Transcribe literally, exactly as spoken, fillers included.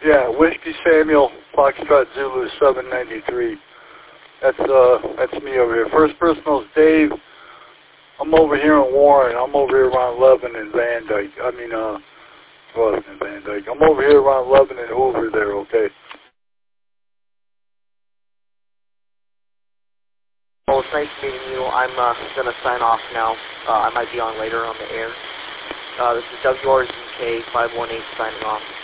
Yeah, Whiskey Samuel, Foxtrot Zulu seven ninety-three. That's uh, that's me over here. First personal is Dave. I'm over here in Warren. I'm over here around Levin and Van Dyke. I mean, uh, Levin and Van Dyke. I'm over here around Levin and Hoover there, okay? Well, it's nice meeting you. I'm uh, going to sign off now. Uh, I might be on later on the air. Uh, this is W R Z K five one eight signing off.